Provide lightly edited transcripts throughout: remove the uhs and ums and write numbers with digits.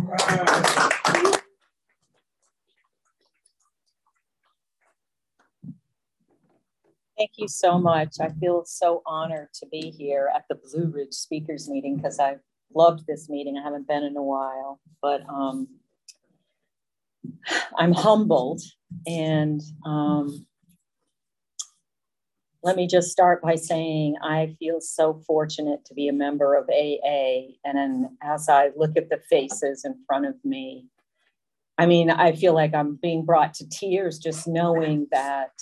Thank you so much. I feel so honored to be here at the Blue Ridge Speakers Meeting because I've loved this meeting. I haven't been in a while, but I'm humbled. And let me just start by saying I feel so fortunate to be a member of AA. And then as I look at the faces in front of me, I mean, I feel like I'm being brought to tears just knowing that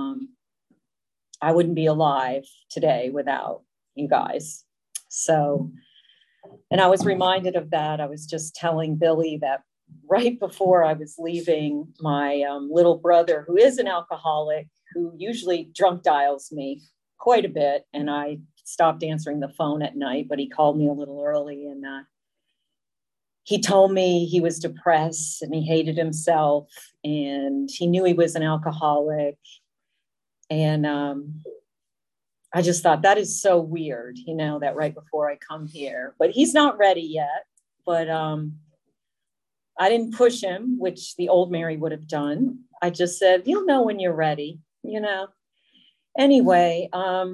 I wouldn't be alive today without you guys. So, and I was reminded of that. I was just telling Billy that right before I was leaving, my little brother, who is an alcoholic, who usually drunk dials me quite a bit, and I stopped answering the phone at night, but he called me a little early, and he told me he was depressed and he hated himself, and he knew he was an alcoholic. And I just thought that is so weird, you know, that right before I come here, but he's not ready yet. But I didn't push him, which the old Mary would have done. I just said, you'll know when you're ready, you know. Anyway,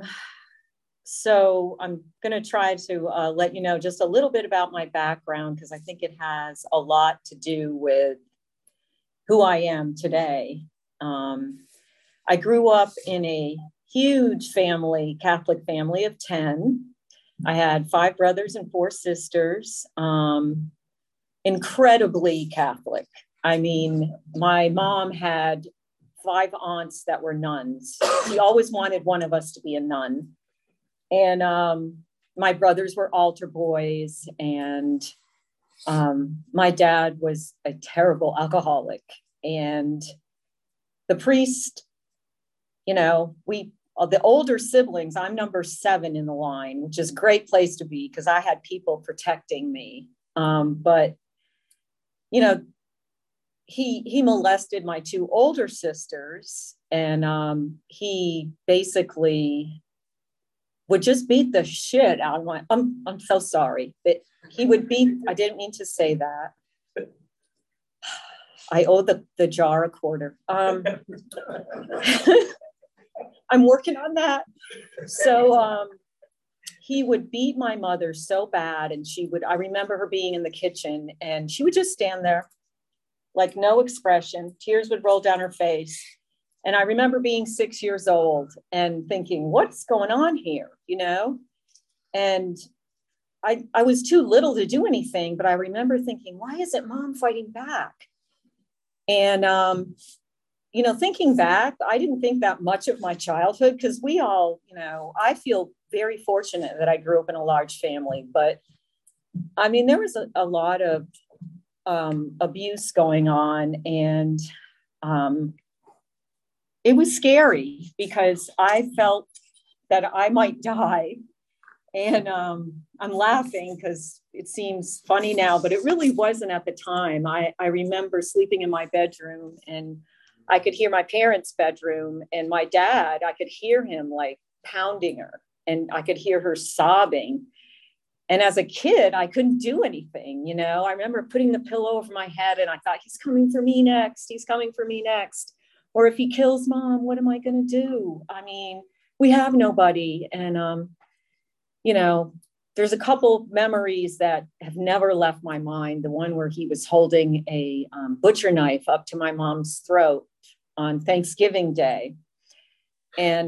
so I'm going to try to let you know just a little bit about my background, because I think it has a lot to do with who I am today. I grew up in a huge family, Catholic family of 10. I had 5 brothers and 4 sisters, incredibly Catholic. I mean, my mom had 5 aunts that were nuns. She always wanted one of us to be a nun. And my brothers were altar boys, and my dad was a terrible alcoholic. And the priest, you know, the older siblings, I'm number 7 in the line, which is a great place to be because I had people protecting me. But, you know, he molested my 2 older sisters, and he basically would just beat the shit out of my, I'm so sorry that he would beat, I didn't mean to say that. I owe the jar a quarter. I'm working on that. So he would beat my mother so bad. And I remember her being in the kitchen and she would just stand there like no expression. Tears would roll down her face. And I remember being 6 years old and thinking, what's going on here? You know? And I was too little to do anything, but I remember thinking, why isn't mom fighting back? And, you know, thinking back, I didn't think that much of my childhood because we all, you know, I feel very fortunate that I grew up in a large family. But I mean, there was a lot of abuse going on, and it was scary because I felt that I might die. And I'm laughing because it seems funny now, but it really wasn't at the time. I remember sleeping in my bedroom, and I could hear my parents' bedroom, and my dad, I could hear him like pounding her, and I could hear her sobbing. And as a kid, I couldn't do anything, you know. I remember putting the pillow over my head, and I thought, he's coming for me next. He's coming for me next. Or if he kills mom, what am I going to do? I mean, we have nobody. And, you know, there's a couple memories that have never left my mind. The one where he was holding a butcher knife up to my mom's throat on Thanksgiving Day. And,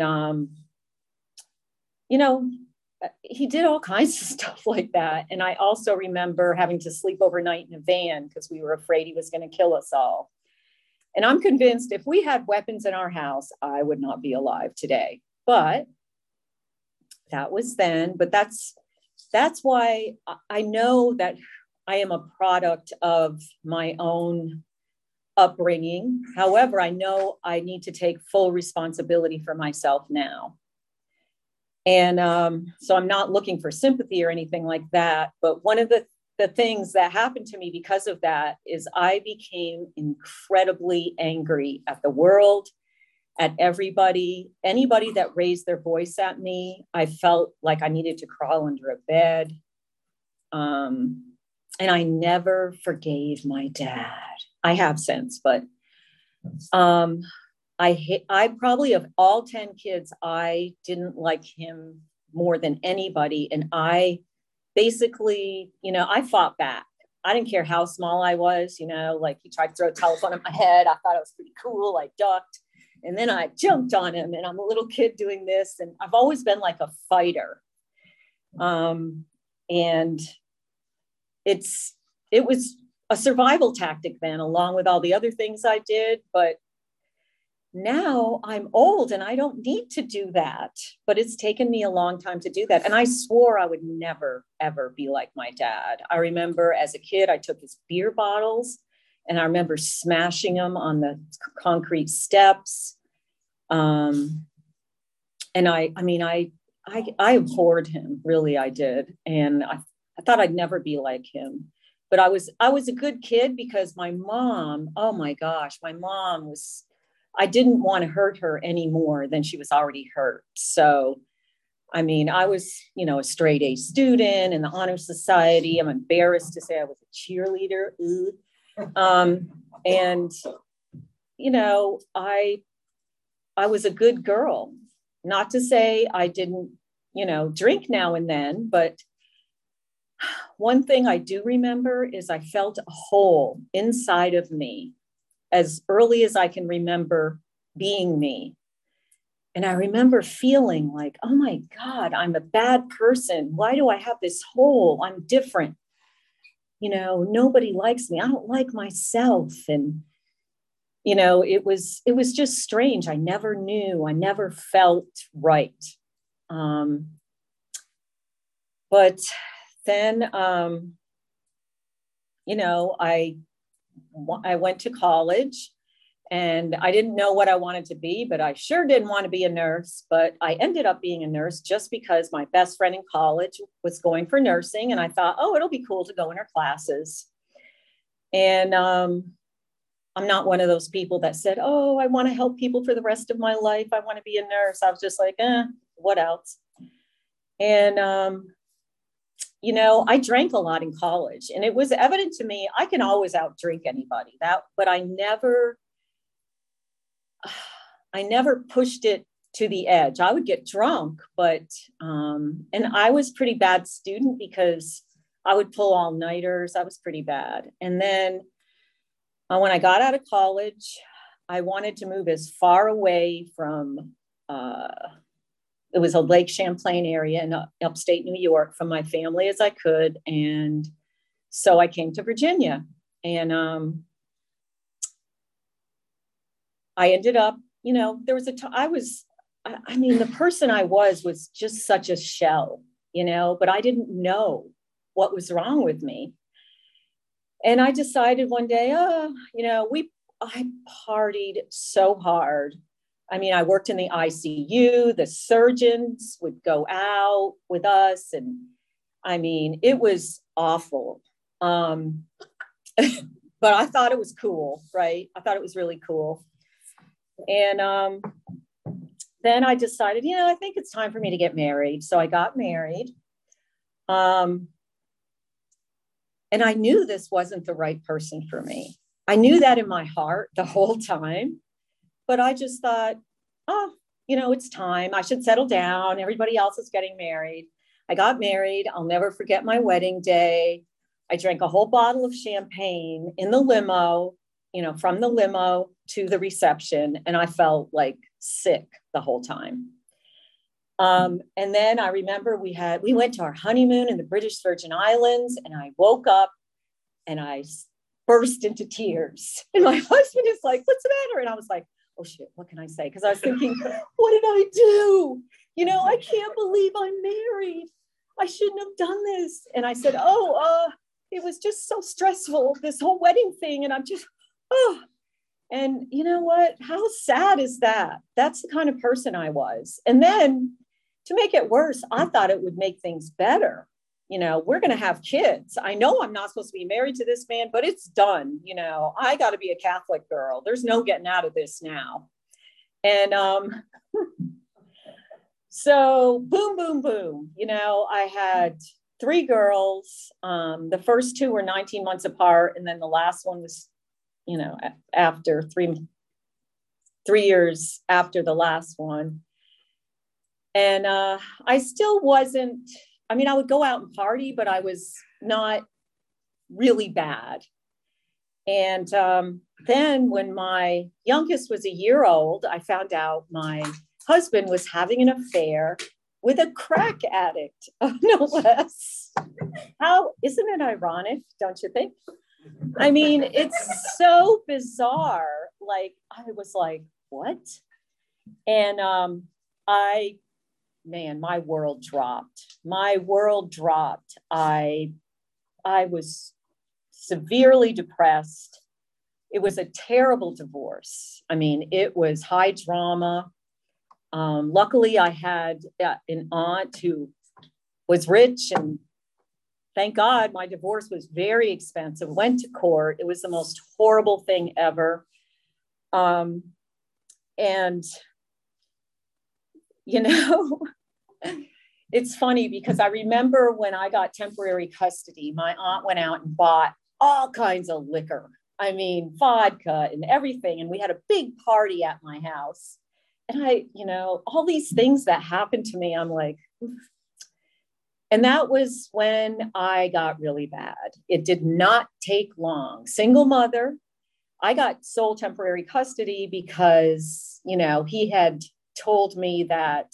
you know, he did all kinds of stuff like that. And I also remember having to sleep overnight in a van because we were afraid he was going to kill us all. And I'm convinced if we had weapons in our house, I would not be alive today. But that was then. But that's why I know that I am a product of my own upbringing. However, I know I need to take full responsibility for myself now. And so I'm not looking for sympathy or anything like that. But one of the things that happened to me because of that is I became incredibly angry at the world, at everybody, anybody that raised their voice at me. I felt like I needed to crawl under a bed. And I never forgave my dad. I have since, but um, I probably of all 10 kids, I didn't like him more than anybody. And I basically, I fought back. I didn't care how small I was, like he tried to throw a telephone at my head. I thought it was pretty cool. I ducked and then I jumped on him, and I'm a little kid doing this. And I've always been like a fighter. And it was a survival tactic then, along with all the other things I did. But now I'm old and I don't need to do that, but it's taken me a long time to do that. And I swore I would never, ever be like my dad. I remember as a kid, I took his beer bottles and I remember smashing them on the concrete steps. And I abhorred him, really, I did. And I thought I'd never be like him. But I was a good kid because my mom, oh my gosh, I didn't want to hurt her any more than she was already hurt. So, I was, a straight A student in the honor society. I'm embarrassed to say I was a cheerleader. And, I was a good girl. Not to say I didn't, drink now and then, but one thing I do remember is I felt a hole inside of me as early as I can remember being me. And I remember feeling like, oh my God, I'm a bad person. Why do I have this hole? I'm different. Nobody likes me. I don't like myself. And, it was just strange. I never knew. I never felt right. But then, I went to college and I didn't know what I wanted to be, but I sure didn't want to be a nurse. But I ended up being a nurse just because my best friend in college was going for nursing. And I thought, oh, it'll be cool to go in her classes. And I'm not one of those people that said, oh, I want to help people for the rest of my life. I want to be a nurse. I was just like, what else? And, I drank a lot in college, and it was evident to me I can always outdrink anybody. But I never pushed it to the edge. I would get drunk, but and I was a pretty bad student because I would pull all-nighters. I was pretty bad. And then when I got out of college, I wanted to move as far away from it was a Lake Champlain area in upstate New York from my family as I could. And so I came to Virginia, and I ended up, there was the person I was just such a shell, but I didn't know what was wrong with me. And I decided one day, I partied so hard. I worked in the ICU. The surgeons would go out with us. And it was awful. But I thought it was cool, right? I thought it was really cool. And then I decided, I think it's time for me to get married. So I got married. And I knew this wasn't the right person for me. I knew that in my heart the whole time. But I just thought, it's time. I should settle down. Everybody else is getting married. I got married. I'll never forget my wedding day. I drank a whole bottle of champagne in the limo, from the limo to the reception. And I felt like sick the whole time. And then I remember we went to our honeymoon in the British Virgin Islands, and I woke up and I burst into tears. And my husband is like, what's the matter? And I was like, oh shit, what can I say? Because I was thinking, what did I do? I can't believe I'm married. I shouldn't have done this. And I said, it was just so stressful, this whole wedding thing. And I'm just, and you know what? How sad is that? That's the kind of person I was. And then to make it worse, I thought it would make things better. We're going to have kids. I know I'm not supposed to be married to this man, but it's done. I got to be a Catholic girl. There's no getting out of this now. And so boom, boom, boom. I had three girls. The first two were 19 months apart. And then the last one was, after 3 years after the last one. And I still wasn't, I would go out and party, but I was not really bad. And then when my youngest was a year old, I found out my husband was having an affair with a crack addict, no less. How, isn't it ironic, don't you think? It's so bizarre. Like, I was like, what? And my world dropped. I was severely depressed. It was a terrible divorce. It was high drama. Luckily, I had an aunt who was rich, and thank God my divorce was very expensive. Went to court. It was the most horrible thing ever. And, it's funny because I remember when I got temporary custody, my aunt went out and bought all kinds of liquor. Vodka and everything. And we had a big party at my house. And all these things that happened to me, I'm like, oof. And that was when I got really bad. It did not take long. Single mother. I got sole temporary custody because, he had told me that,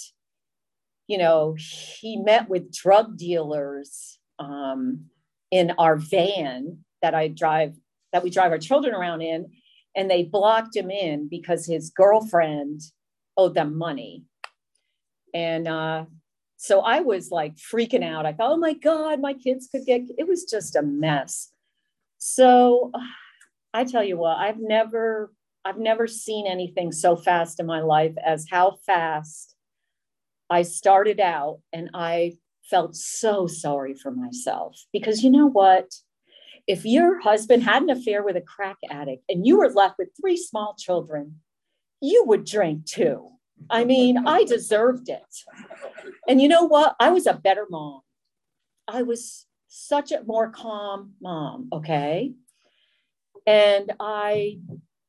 he met with drug dealers in our van that we drive our children around in, and they blocked him in because his girlfriend owed them money. And so I was like freaking out. I thought, oh my God, my kids could it was just a mess. So I tell you what, I've never seen anything so fast in my life as how fast I started out. And I felt so sorry for myself, because you know what? If your husband had an affair with a crack addict and you were left with 3 small children, you would drink too. I deserved it. And you know what? I was a better mom. I was such a more calm mom. Okay. And it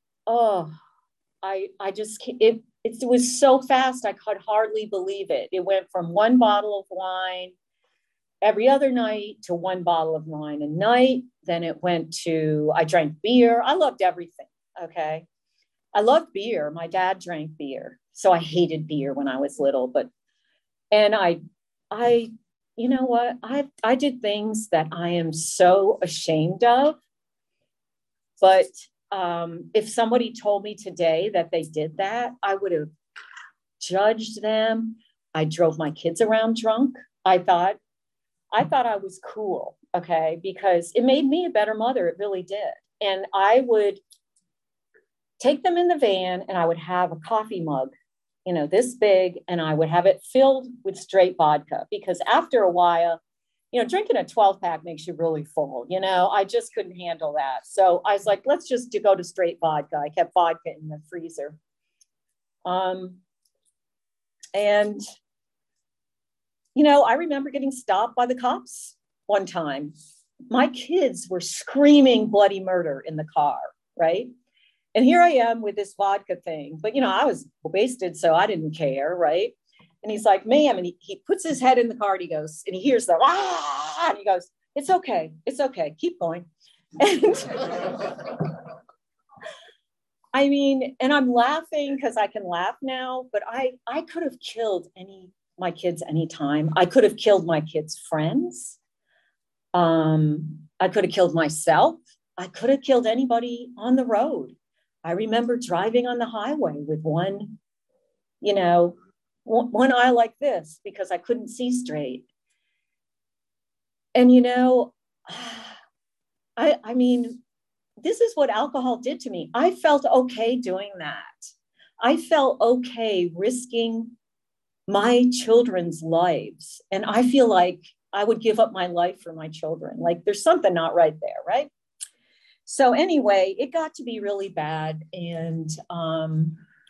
was so fast. I could hardly believe it. It went from 1 bottle of wine every other night to 1 bottle of wine a night. Then it went to, I drank beer. I loved everything. Okay. I loved beer. My dad drank beer. So I hated beer when I was little, and I, you know what? I did things that I am so ashamed of. But if somebody told me today that they did that, I would have judged them. I drove my kids around drunk. I thought I was cool, okay, because it made me a better mother. It really did. And I would take them in the van, and I would have a coffee mug, this big, and I would have it filled with straight vodka, because after a while, drinking a 12-pack makes you really full. I just couldn't handle that. So I was like, let's just go to straight vodka. I kept vodka in the freezer. And I remember getting stopped by the cops one time. My kids were screaming bloody murder in the car, right? And here I am with this vodka thing. But, I was wasted, so I didn't care, right? And he's like, ma'am, and he puts his head in the car, and he goes, and he hears the, and he goes, it's okay, keep going. And and I'm laughing because I can laugh now, but I could have killed my kids anytime. I could have killed my kids' friends. I could have killed myself. I could have killed anybody on the road. I remember driving on the highway with one eye like this because I couldn't see straight. And, this is what alcohol did to me. I felt okay doing that. I felt okay risking my children's lives. And I feel like I would give up my life for my children. Like there's something not right there, right? So anyway, it got to be really bad. And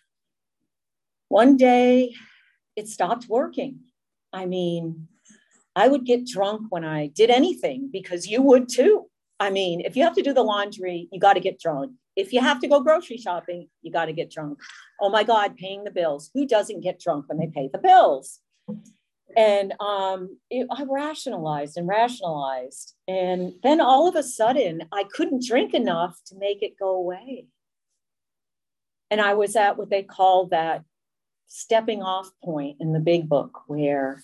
one day it stopped working. I I would get drunk when I did anything, because you would too. I mean, if you have to do the laundry, you got to get drunk. If you have to go grocery shopping, you got to get drunk. Oh my God, paying the bills. Who doesn't get drunk when they pay the bills? And I rationalized and rationalized. And then all of a sudden, I couldn't drink enough to make it go away. And I was at what they call that stepping off point in the big book, where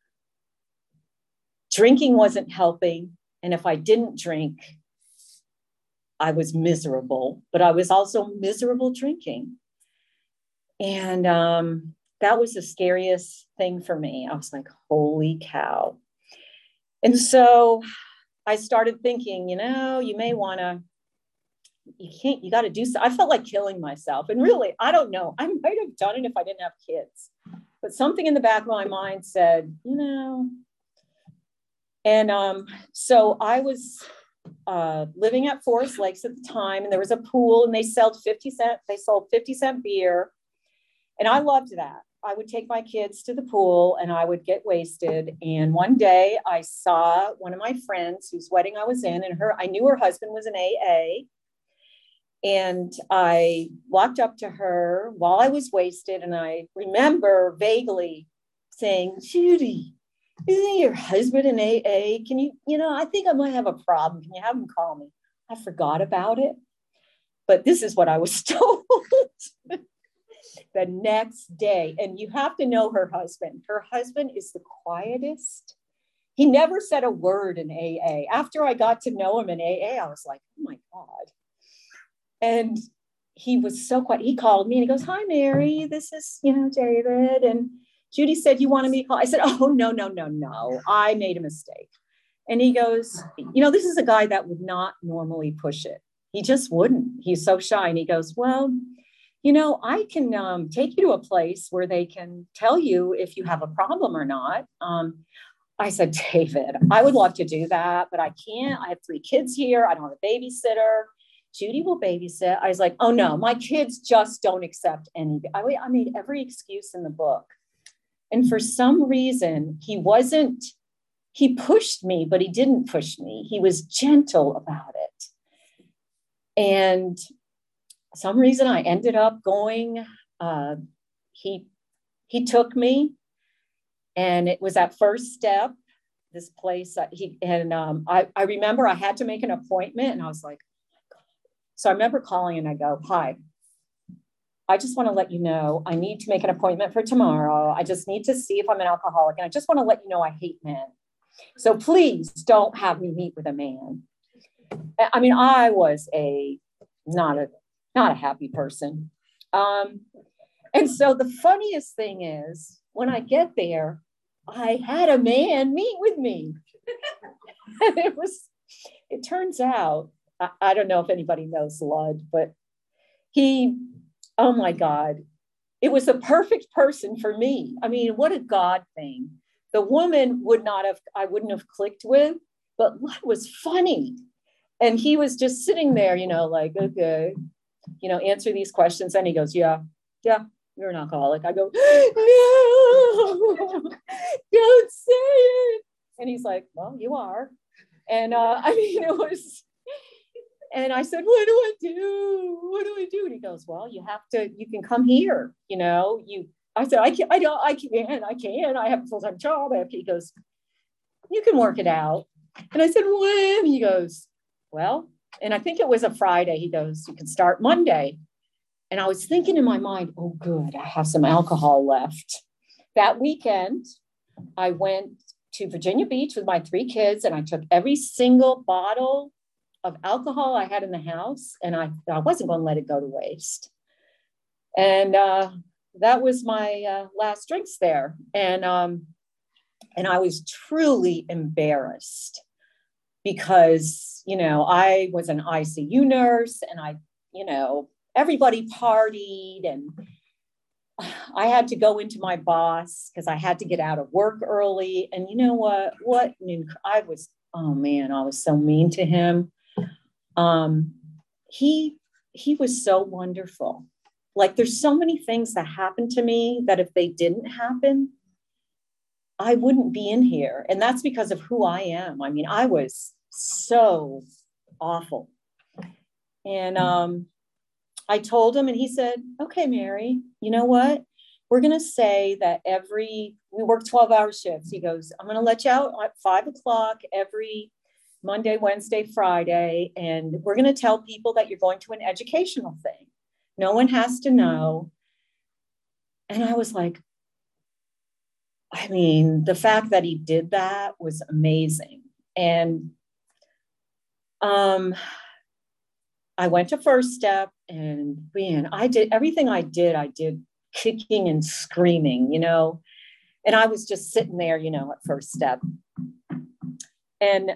drinking wasn't helping. And if I didn't drink, I was miserable, but I was also miserable drinking. And that was the scariest thing for me. I was like, holy cow. And so I started thinking, you may want to, you got to do so. I felt like killing myself. And really, I don't know. I might have done it if I didn't have kids. But something in the back of my mind said, And so I was living at Forest Lakes at the time, and there was a pool, and they sold 50-cent beer. And I loved that. I would take my kids to the pool and I would get wasted. And one day I saw one of my friends whose wedding I was in, and I knew her husband was an AA. And I walked up to her while I was wasted. And I remember vaguely saying, Judy, isn't your husband an AA? Can you, I think I might have a problem. Can you have him call me? I forgot about it. But this is what I was told the next day. And you have to know her husband. Her husband is the quietest. He never said a word in AA. After I got to know him in AA, I was like, oh my God. And he was so quiet. He called me and he goes, hi, Mary, this is, David. And Judy said, you wanted me to call? I said, oh, no. I made a mistake. And he goes, this is a guy that would not normally push it. He just wouldn't. He's so shy. And he goes, well, I can take you to a place where they can tell you if you have a problem or not. I said, David, I would love to do that, but I can't. I have 3 kids here. I don't have a babysitter. Judy will babysit. I was like, oh no, my kids just don't accept any. I made every excuse in the book. And for some reason, he pushed me, but he didn't push me. He was gentle about it. And some reason I ended up going, he took me, and it was at First Step, this place. I remember I had to make an appointment, and I was like, oh my God. So I remember calling and I go, hi, I just want to let you know, I need to make an appointment for tomorrow. I just need to see if I'm an alcoholic. And I just want to let you know, I hate men. So please don't have me meet with a man. I mean, I was not a happy person. And so the funniest thing is, when I get there, I had a man meet with me. And it turns out, I don't know if anybody knows Lud, but oh my God, it was a perfect person for me. I mean, what a God thing. The woman I wouldn't have clicked with, but Lud was funny. And he was just sitting there, like, okay, answer these questions. And he goes, yeah, you're an alcoholic. I go, no, don't say it. And he's like, well, you are. And it was, and I said, what do I do? What do I do? And he goes, well, you can come here. I said, I can. I have a full-time job. He goes, you can work it out. And I said, when? He goes, well, and I think it was a Friday. He goes, you can start Monday. And I was thinking in my mind, oh, good, I have some alcohol left. That weekend, I went to Virginia Beach with my 3 kids, and I took every single bottle of alcohol I had in the house, and I wasn't going to let it go to waste. And that was my last drinks there. And I was truly embarrassed because, I was an ICU nurse, and everybody partied, and I had to go into my boss because I had to get out of work early. And you know what? I was so mean to him. He was so wonderful. Like, there's so many things that happened to me that if they didn't happen, I wouldn't be in here. And that's because of who I am. I mean, I was so awful. And I told him, and he said, okay, Mary, you know what? We're going to say that we work 12-hour shifts. He goes, I'm going to let you out at 5:00 every Monday, Wednesday, Friday. And we're going to tell people that you're going to an educational thing. No one has to know. And I was like, I mean, the fact that he did that was amazing. And I went to First Step, and man, I did everything I did kicking and screaming, and I was just sitting there, at First Step. And,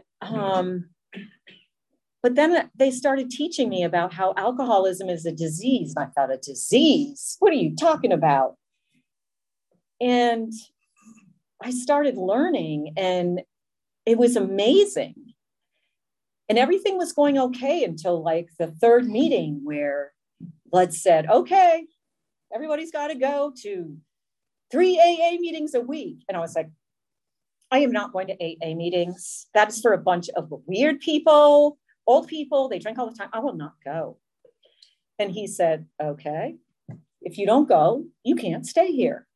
but then they started teaching me about how alcoholism is a disease. And I thought, a disease? What are you talking about? And I started learning, and it was amazing. And everything was going okay until like the third meeting, where Bud said, okay, everybody's got to go to 3 AA meetings a week. And I was like, I am not going to AA meetings. That's for a bunch of weird people, old people. They drink all the time. I will not go. And he said, okay, if you don't go, you can't stay here.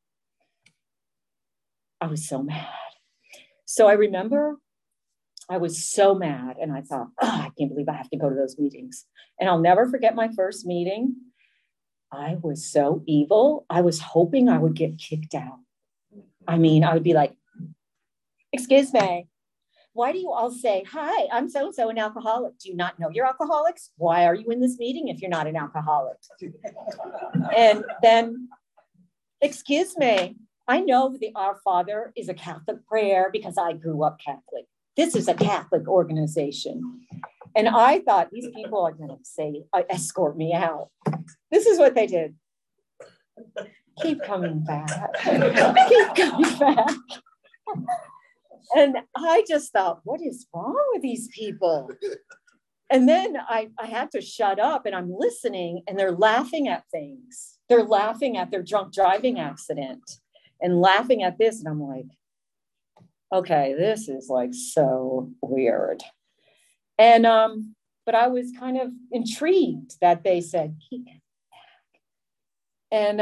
I was so mad. So I remember I was so mad, and I thought, I can't believe I have to go to those meetings. And I'll never forget my first meeting. I was so evil. I was hoping I would get kicked out. I mean, I would be like, excuse me, why do you all say, hi, I'm so-and-so, an alcoholic? Do you not know you're alcoholics? Why are you in this meeting if you're not an alcoholic? And then, excuse me, I know the Our Father is a Catholic prayer because I grew up Catholic. This is a Catholic organization. And I thought, these people are going to say, escort me out. This is what they did. Keep coming back. Keep coming back. And I just thought, what is wrong with these people? And then I had to shut up, and I'm listening, and they're laughing at things. They're laughing at their drunk driving accident and laughing at this. And I'm like, okay, this is like so weird. And, but I was kind of intrigued that they said, keep it back. And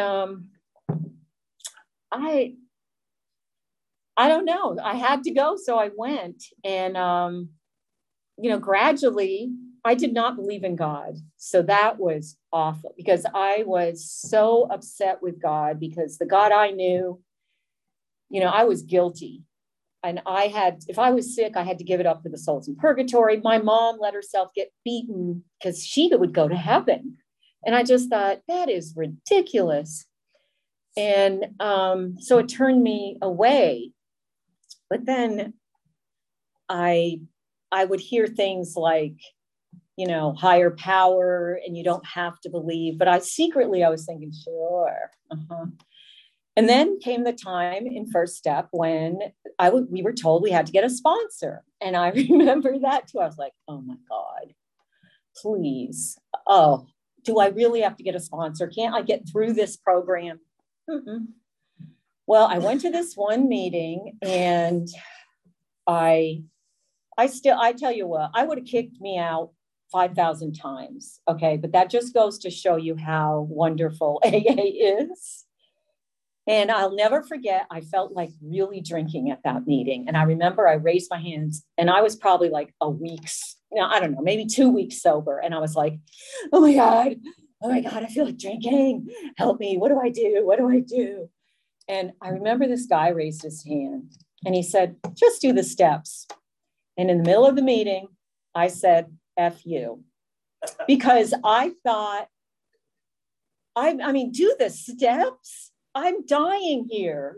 I don't know, I had to go. So I went, and, gradually I did not believe in God. So that was awful, because I was so upset with God, because the God I knew, I was guilty. And if I was sick, I had to give it up for the souls in purgatory. My mom let herself get beaten because she would go to heaven. And I just thought, that is ridiculous. And so it turned me away. But then I would hear things like, higher power, and you don't have to believe. But I was thinking, sure. Uh-huh. And then came the time in First Step when we were told we had to get a sponsor. And I remember that too. I was like, oh my God, please. Oh, do I really have to get a sponsor? Can't I get through this program? Mm-mm. Well, I went to this one meeting, and I tell you what, I would have kicked me out 5,000 times. Okay. But that just goes to show you how wonderful AA is. And I'll never forget, I felt like really drinking at that meeting. And I remember I raised my hands, and I was probably like I don't know, maybe 2 weeks sober. And I was like, oh my God, I feel like drinking. Help me. What do I do? What do I do? And I remember this guy raised his hand, and he said, just do the steps. And in the middle of the meeting, I said, F you, because I thought, I mean, do the steps. I'm dying here,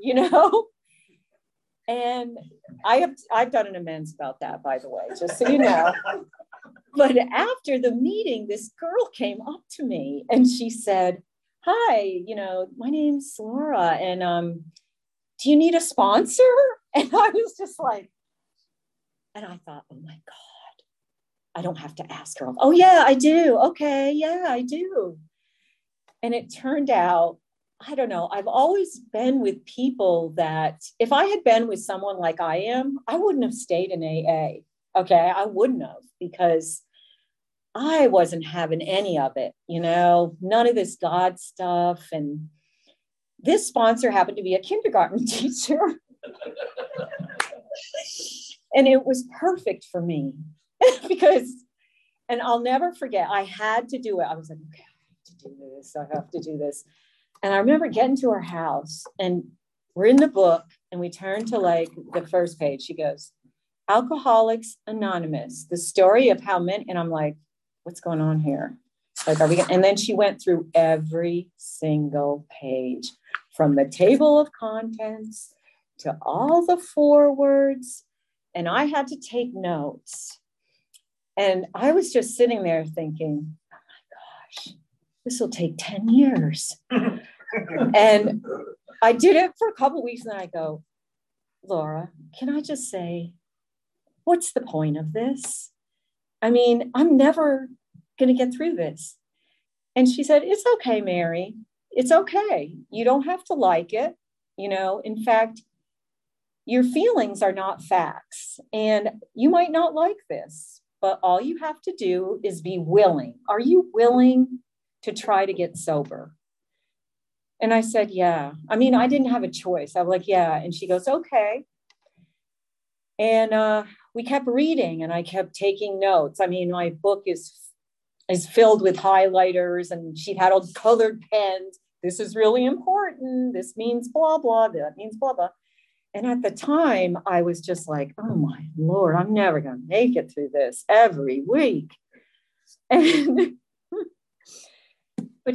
And I've done an amends about that, by the way, just so you know. But after the meeting, this girl came up to me, and she said, hi, my name's Laura, and do you need a sponsor? And I was just like, and I thought, oh my God, I don't have to ask her. Oh yeah, I do. Okay, yeah, I do. And it turned out I don't know, I've always been with people that if I had been with someone like I am, I wouldn't have stayed in AA. Okay. I wouldn't have, because I wasn't having any of it, none of this God stuff. And this sponsor happened to be a kindergarten teacher. And it was perfect for me because, and I'll never forget, I had to do it. I was like, okay, I have to do this. And I remember getting to her house and we're in the book and we turn to like the first page. She goes, Alcoholics Anonymous, the story of how men, and I'm like, what's going on here? Like, and then she went through every single page from the table of contents to all the forewords. And I had to take notes. And I was just sitting there thinking, oh my gosh, this will take 10 years. And I did it for a couple of weeks and then I go, Laura, can I just say, what's the point of this? I mean, I'm never going to get through this. And she said, it's okay, Mary. It's okay. You don't have to like it. In fact, your feelings are not facts. And you might not like this, but all you have to do is be willing. Are you willing to try to get sober? And I said, yeah. I mean, I didn't have a choice. I was like, yeah. And she goes, okay. And we kept reading and I kept taking notes. I mean, my book is filled with highlighters and she had all colored pens. This is really important. This means blah, blah. That means blah, blah. And at the time, I was just like, oh my Lord, I'm never going to make it through this every week. And, but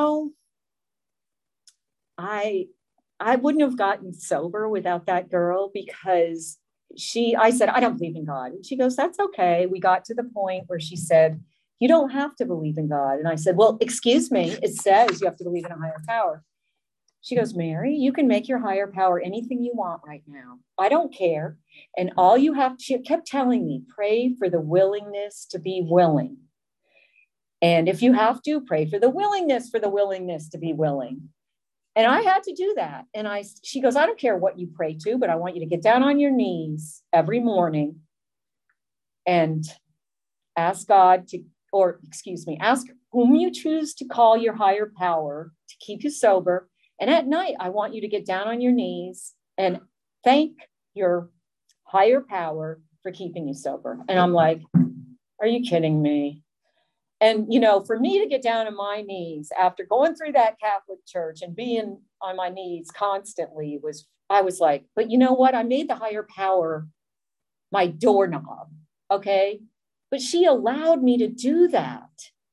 I wouldn't have gotten sober without that girl because I said, I don't believe in God. And she goes, that's okay. We got to the point where she said, you don't have to believe in God. And I said, well, excuse me. It says you have to believe in a higher power. She goes, Mary, you can make your higher power anything you want right now. I don't care. And all you have, she kept telling me, pray for the willingness to be willing. And if you have to, pray for the willingness to be willing. And I had to do that. And she goes, I don't care what you pray to, but I want you to get down on your knees every morning and ask God to, ask whom you choose to call your higher power to keep you sober. And at night, I want you to get down on your knees and thank your higher power for keeping you sober. And I'm like, are you kidding me? And, for me to get down on my knees after going through that Catholic church and being on my knees constantly I was like, but you know what? I made the higher power my doorknob. Okay. But she allowed me to do that.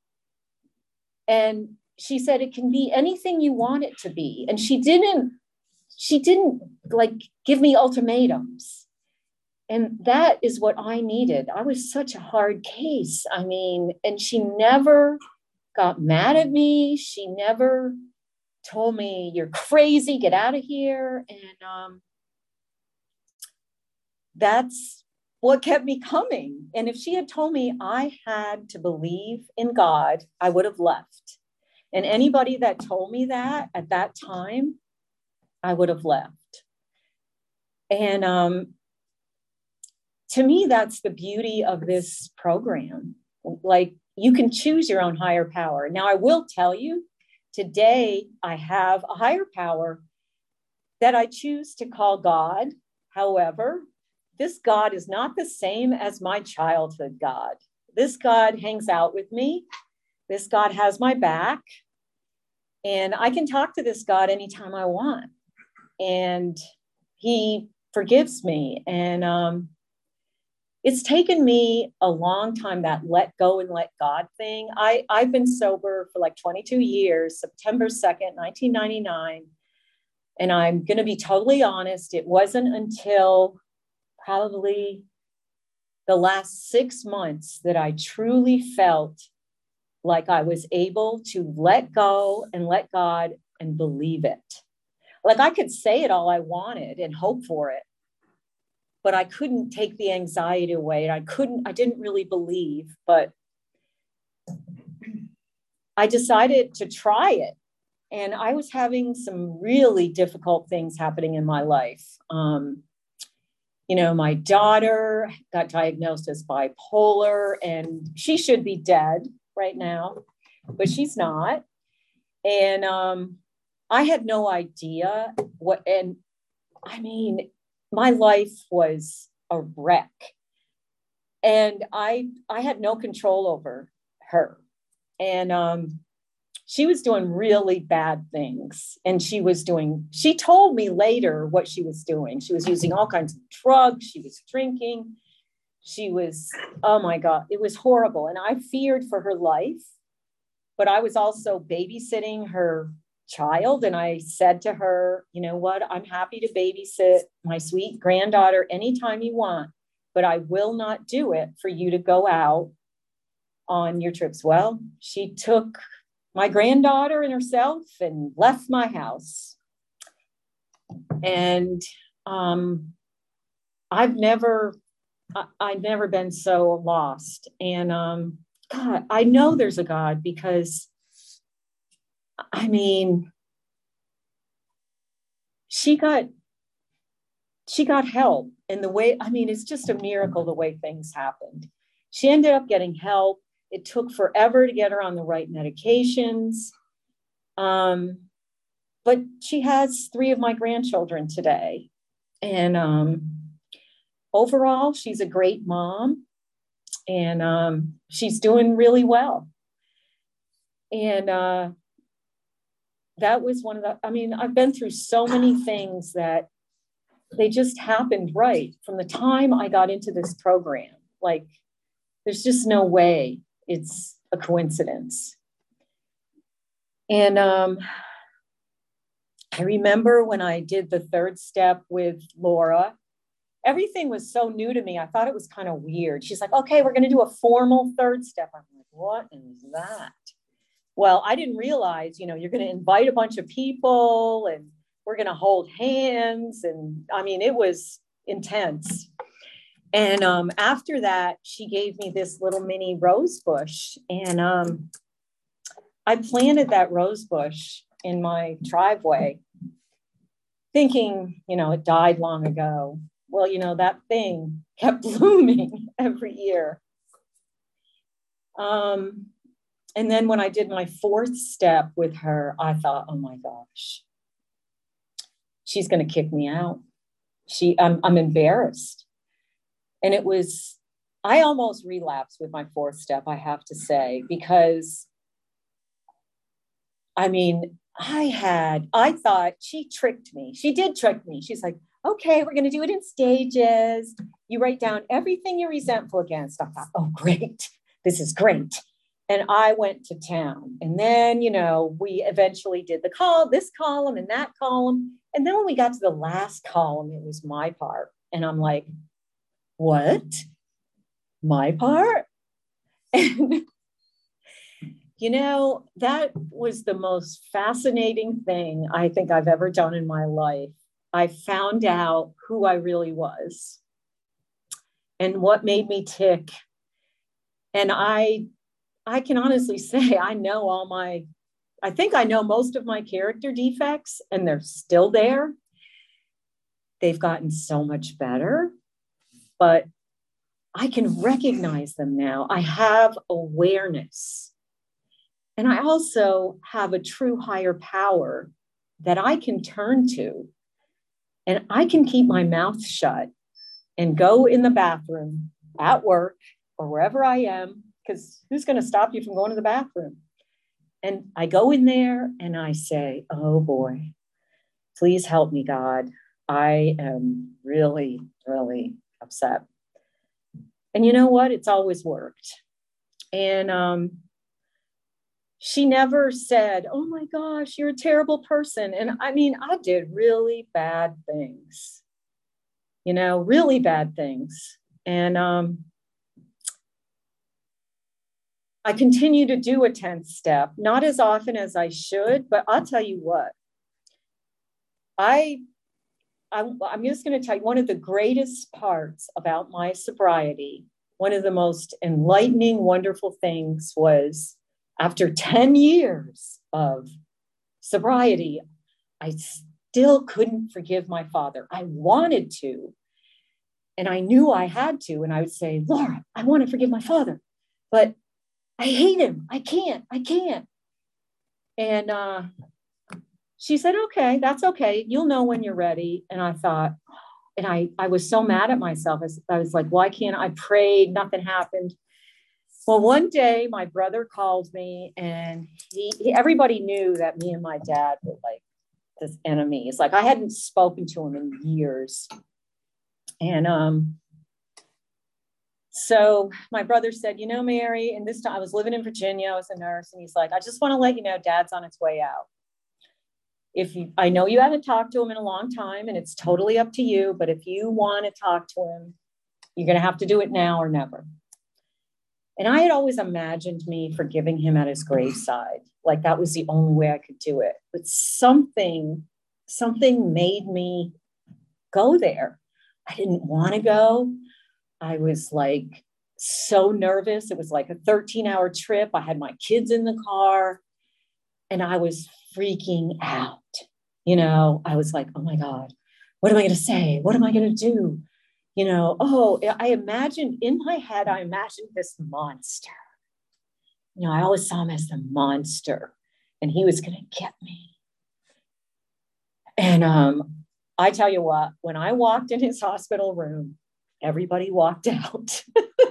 And she said, it can be anything you want it to be. And she didn't like give me ultimatums. And that is what I needed. I was such a hard case. I mean, and she never got mad at me. She never told me, you're crazy, get out of here. And that's what kept me coming. And if she had told me I had to believe in God, I would have left. And anybody that told me that at that time, I would have left. And to me, that's the beauty of this program. Like, you can choose your own higher power. Now, I will tell you, today I have a higher power that I choose to call God. However, this God is not the same as my childhood God. This God hangs out with me. This God has my back. And I can talk to this God anytime I want. And he forgives me. And it's taken me a long time, that let go and let God thing. I've been sober for like 22 years, September 2nd, 1999. And I'm going to be totally honest. It wasn't until probably the last 6 months that I truly felt like I was able to let go and let God and believe it. Like, I could say it all I wanted and hope for it, but I couldn't take the anxiety away. And I didn't really believe, but I decided to try it. And I was having some really difficult things happening in my life. My daughter got diagnosed as bipolar, and she should be dead right now, but she's not. And I had no idea what, and I mean, my life was a wreck. And I had no control over her. And she was doing really bad things. And she told me later what she was doing. She was using all kinds of drugs. She was drinking. Oh my God, it was horrible. And I feared for her life, but I was also babysitting her child. And I said to her, you know what, I'm happy to babysit my sweet granddaughter anytime you want, but I will not do it for you to go out on your trips. Well, she took my granddaughter and herself and left my house. And I've never been so lost. And God, I know there's a God, because I mean, she got help. And it's just a miracle the way things happened. She ended up getting help. It took forever to get her on the right medications. But she has 3 of my grandchildren today. And overall, she's a great mom. And she's doing really well. And that was I've been through so many things that they just happened right from the time I got into this program. Like, there's just no way it's a coincidence. And I remember when I did the 3rd step with Laura, everything was so new to me. I thought it was kind of weird. She's like, okay, we're going to do a formal 3rd step. I'm like, what is that? Well, I didn't realize, you're going to invite a bunch of people and we're going to hold hands. And it was intense. And after that, she gave me this little mini rose bush. And I planted that rose bush in my driveway, thinking, it died long ago. Well, that thing kept blooming every year. And then when I did my 4th step with her, I thought, oh my gosh, she's going to kick me out. I'm embarrassed. And I almost relapsed with my 4th step, I have to say, because I thought she tricked me. She did trick me. She's like, okay, we're going to do it in stages. You write down everything you're resentful against. I thought, oh, great. This is great. And I went to town. And then, we eventually did this column and that column. And then when we got to the last column, it was my part. And I'm like, what? My part? And, that was the most fascinating thing I think I've ever done in my life. I found out who I really was and what made me tick. And I can honestly say I think I know most of my character defects, and they're still there. They've gotten so much better, but I can recognize them now. I have awareness. And I also have a true higher power that I can turn to. And I can keep my mouth shut and go in the bathroom at work or wherever I am, because who's going to stop you from going to the bathroom? And I go in there and I say, oh boy, please help me, God. I am really, really upset. And you know what? It's always worked. And she never said, oh my gosh, you're a terrible person. And I did really bad things, really bad things. And I continue to do a 10th step, not as often as I should, but I'll tell you what, I'm just going to tell you one of the greatest parts about my sobriety. One of the most enlightening, wonderful things was after 10 years of sobriety, I still couldn't forgive my father. I wanted to, and I knew I had to. And I would say, Laura, I want to forgive my father, but I hate him. I can't. And she said, okay, that's okay. You'll know when you're ready. And I thought, and I was so mad at myself. I was like, why can't I prayed? Nothing happened. Well, one day my brother called me, and everybody knew that me and my dad were like this enemies. Like I hadn't spoken to him in years. And so my brother said, you know, Mary, and this time I was living in Virginia, I was a nurse, and he's like, I just want to let you know Dad's on its way out. I know you haven't talked to him in a long time, and it's totally up to you, but if you want to talk to him, you're going to have to do it now or never. And I had always imagined me forgiving him at his graveside. Like that was the only way I could do it. But something made me go there. I didn't want to go. I was like so nervous. It was like a 13-hour trip. I had my kids in the car, and I was freaking out. You know, I was like, oh my God, what am I going to say? What am I going to do? You know, I imagined in my head, I imagined this monster. You know, I always saw him as the monster, and he was going to get me. And I tell you what, when I walked in his hospital room, everybody walked out.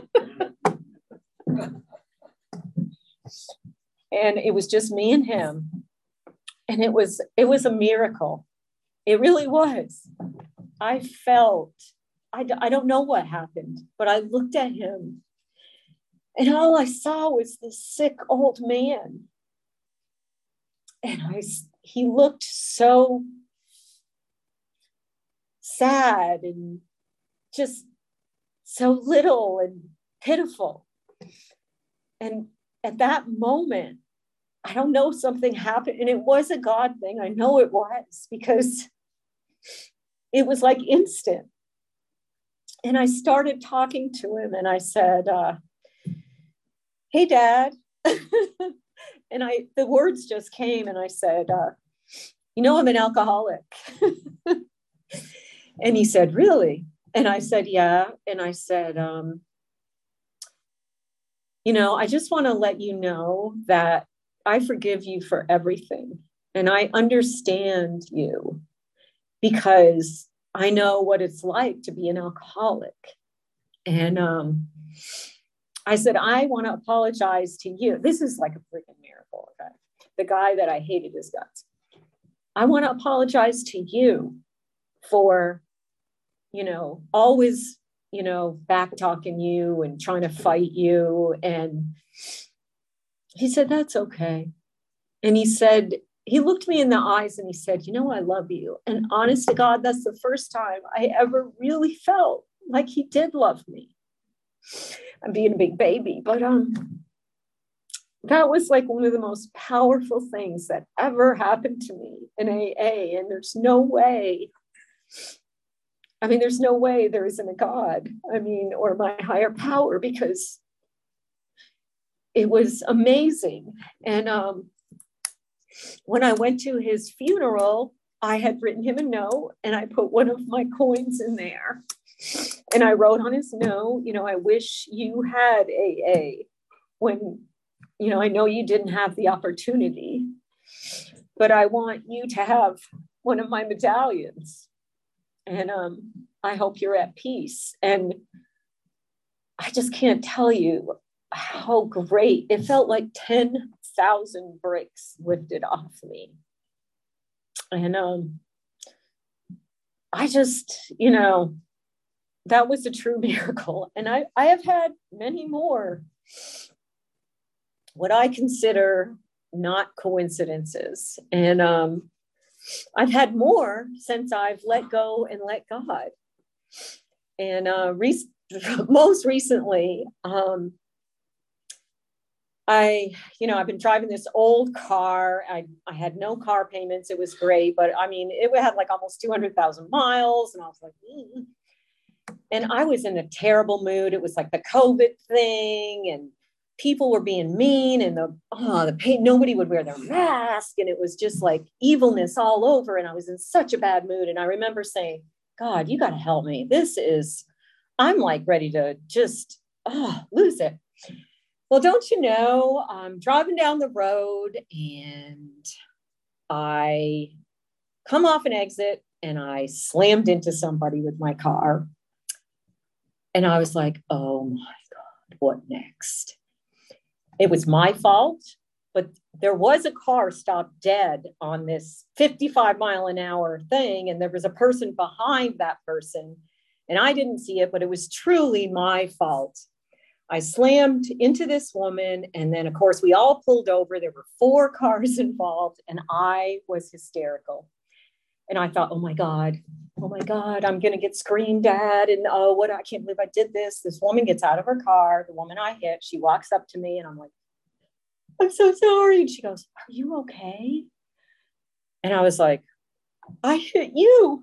And it was just me and him. And it was a miracle. It really was. I felt, I don't know what happened, but I looked at him, and all I saw was this sick old man. And he looked so sad and just so little and pitiful. And at that moment, I don't know, something happened, and it was a God thing. I know it was, because it was like instant. And I started talking to him, and I said, hey, Dad. And the words just came, and I said, you know, I'm an alcoholic. And he said, really? And I said, yeah. And I said, you know, I just want to let you know that I forgive you for everything. And I understand you because I know what it's like to be an alcoholic. And I said, I want to apologize to you. This is like a freaking miracle. Okay? The guy that I hated his guts. I want to apologize to you for, you know, always, you know, back talking you and trying to fight you. And he said, that's okay. And he said, he looked me in the eyes and he said, you know, I love you. And honest to God, that's the first time I ever really felt like he did love me. I'm being a big baby, but that was like one of the most powerful things that ever happened to me in AA. And there's no way there isn't a God, or my higher power, because it was amazing. And when I went to his funeral, I had written him a note, and I put one of my coins in there. And I wrote on his note, you know, I wish you had AA when, you know, I know you didn't have the opportunity, but I want you to have one of my medallions. And I hope you're at peace. And I just can't tell you how great it felt. Like 10,000 bricks lifted off me. And I just, you know, that was a true miracle. And I have had many more, what I consider not coincidences. And I've had more since I've let go and let God. And most recently, I've been driving this old car. I had no car payments. It was great, but it had like almost 200,000 miles. And I was like, And I was in a terrible mood. It was like the COVID thing. And people were being mean, and the pain, nobody would wear their mask, and it was just like evilness all over. And I was in such a bad mood. And I remember saying, God, you got to help me. I'm like ready to just lose it. Well, don't you know, I'm driving down the road and I come off an exit and I slammed into somebody with my car. And I was like, oh my God, what next? It was my fault, but there was a car stopped dead on this 55-mile-an-hour thing. And there was a person behind that person. And I didn't see it, but it was truly my fault. I slammed into this woman. And then, of course, we all pulled over. There were 4 cars involved, and I was hysterical. And I thought, oh my God, I'm going to get screamed at. And I can't believe I did this. This woman gets out of her car, the woman I hit, she walks up to me and I'm like, I'm so sorry. And she goes, are you okay? And I was like, I hit you.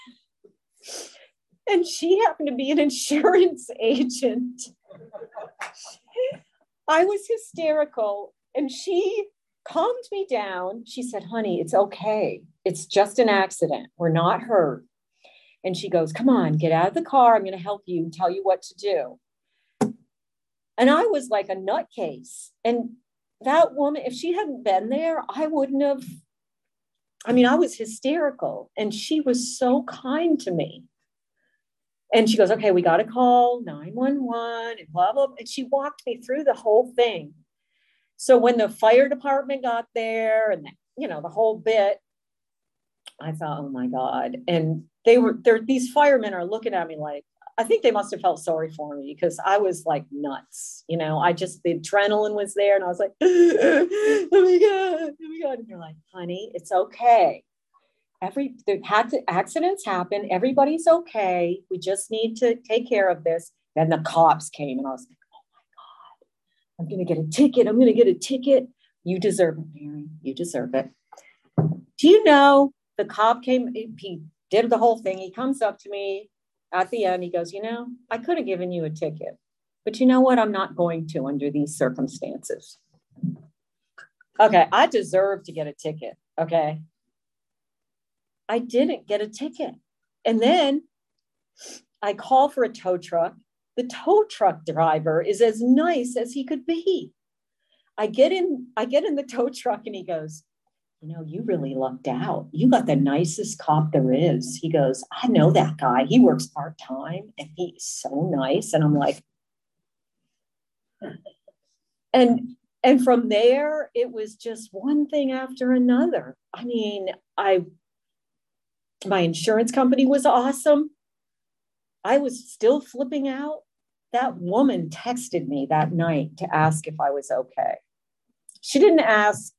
And she happened to be an insurance agent. I was hysterical, and she calmed me down. She said, honey, it's okay. It's just an accident. We're not hurt. And she goes, come on, get out of the car. I'm going to help you and tell you what to do. And I was like a nutcase. And that woman, if she hadn't been there, I wouldn't have. I mean, I was hysterical, and she was so kind to me. And she goes, okay, we got to call 911 and blah, blah. And she walked me through the whole thing. So when the fire department got there and, the whole bit, I thought, oh my God. And these firemen are looking at me like, I think they must have felt sorry for me because I was like nuts. The adrenaline was there, and I was like, oh my God. And they're like, honey, it's okay. Accidents happen. Everybody's okay. We just need to take care of this. Then the cops came, and I was like, oh my God, I'm going to get a ticket. You deserve it, Mary. You deserve it. Do you know, the cop came, he did the whole thing. He comes up to me at the end. He goes, I could have given you a ticket, but you know what? I'm not going to under these circumstances. Okay. I deserve to get a ticket. Okay. I didn't get a ticket. And then I call for a tow truck. The tow truck driver is as nice as he could be. I get in the tow truck, and he goes, you really lucked out. You got the nicest cop there is. He goes, I know that guy. He works part-time, and he's so nice. And I'm like, and from there, it was just one thing after another. I mean, my insurance company was awesome. I was still flipping out. That woman texted me that night to ask if I was okay. She didn't ask,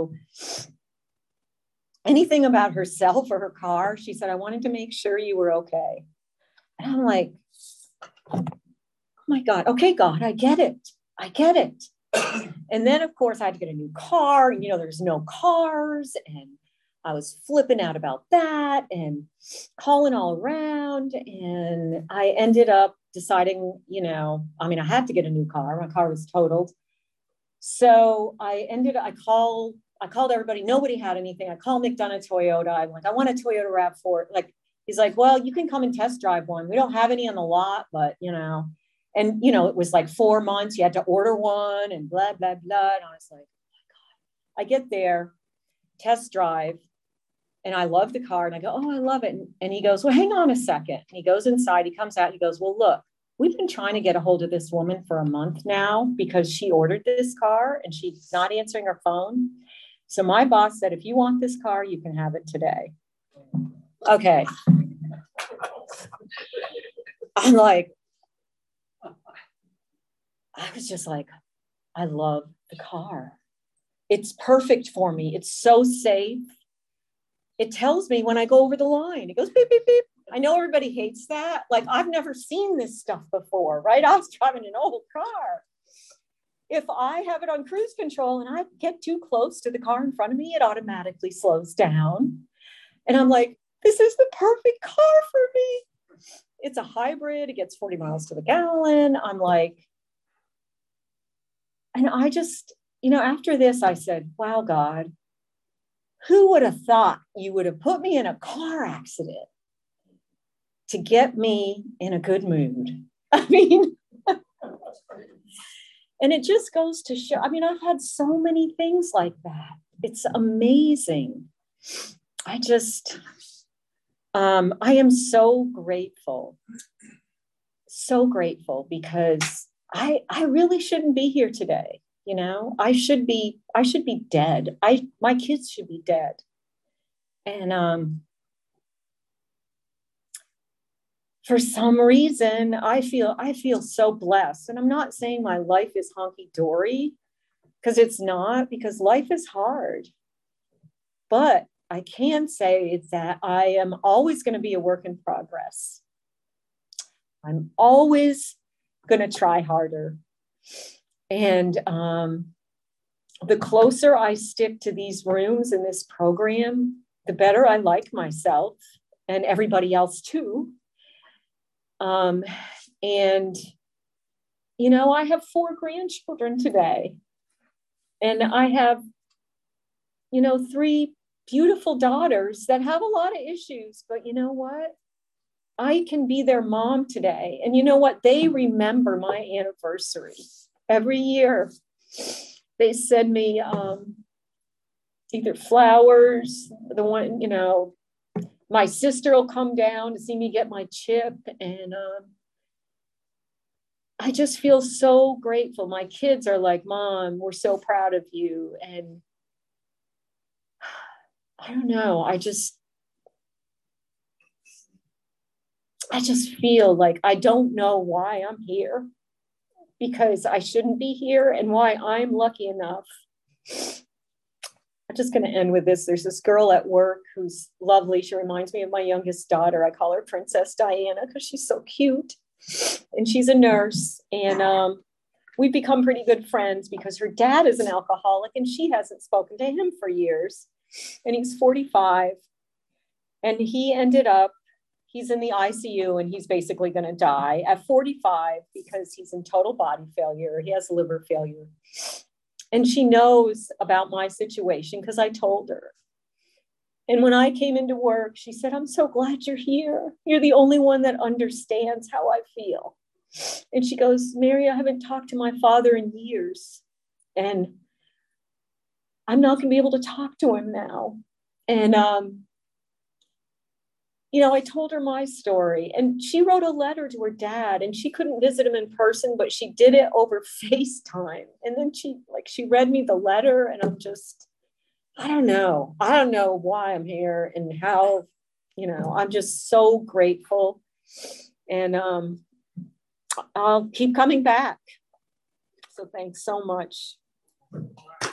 anything about herself or her car. She said, I wanted to make sure you were okay. And I'm like, oh my God. Okay, God, I get it. And then, of course, I had to get a new car. And, there's no cars. And I was flipping out about that and calling all around. And I ended up deciding, I had to get a new car. My car was totaled. So I called everybody. Nobody had anything. I called McDonough Toyota. I'm like, I want a Toyota RAV4. Like, he's like, well, you can come and test drive one. We don't have any on the lot, but, and, it was like 4 months. You had to order one and blah, blah, blah. And I was like, oh my God. I get there, test drive, and I love the car. And I go, oh, I love it. And he goes, well, hang on a second. And he goes inside. He comes out. He goes, well, look, we've been trying to get a hold of this woman for a month now because she ordered this car and she's not answering her phone. So my boss said, if you want this car, you can have it today. Okay. I'm like, I was just like, I love the car. It's perfect for me. It's so safe. It tells me when I go over the line. It goes beep, beep, beep. I know everybody hates that. Like, I've never seen this stuff before, right? I was driving an old car. If I have it on cruise control and I get too close to the car in front of me, it automatically slows down. And I'm like, this is the perfect car for me. It's a hybrid. It gets 40 miles to the gallon. I'm like, And I just, after this, I said, wow, God, who would have thought you would have put me in a car accident to get me in a good mood? I mean, and it just goes to show, I've had so many things like that. It's amazing. I am so grateful because I really shouldn't be here today. I should be dead. My kids should be dead. And for some reason, I feel so blessed. And I'm not saying my life is honky-dory, because it's not, because life is hard. But I can say that I am always going to be a work in progress. I'm always going to try harder. And the closer I stick to these rooms in this program, the better I like myself and everybody else too. And, I have 4 grandchildren today. And I have, 3 beautiful daughters that have a lot of issues. But you know what? I can be their mom today. And you know what? They remember my anniversary every year. They send me either flowers, my sister will come down to see me get my chip. And I just feel so grateful. My kids are like, Mom, we're so proud of you. And I don't know. I just feel like I don't know why I'm here, because I shouldn't be here, and why I'm lucky enough. I'm just going to end with this. There's this girl at work who's lovely. She reminds me of my youngest daughter. I call her Princess Diana because she's so cute. And she's a nurse. And we've become pretty good friends because her dad is an alcoholic and she hasn't spoken to him for years. And he's 45. And he's in the ICU and he's basically going to die at 45 because he's in total body failure. He has liver failure. And she knows about my situation because I told her. And when I came into work, she said, I'm so glad you're here. You're the only one that understands how I feel. And she goes, Mary, I haven't talked to my father in years. And I'm not going to be able to talk to him now. And, I told her my story, and she wrote a letter to her dad, and she couldn't visit him in person, but she did it over FaceTime. And then she read me the letter, and I don't know why I'm here and how, I'm just so grateful. And I'll keep coming back. So thanks so much.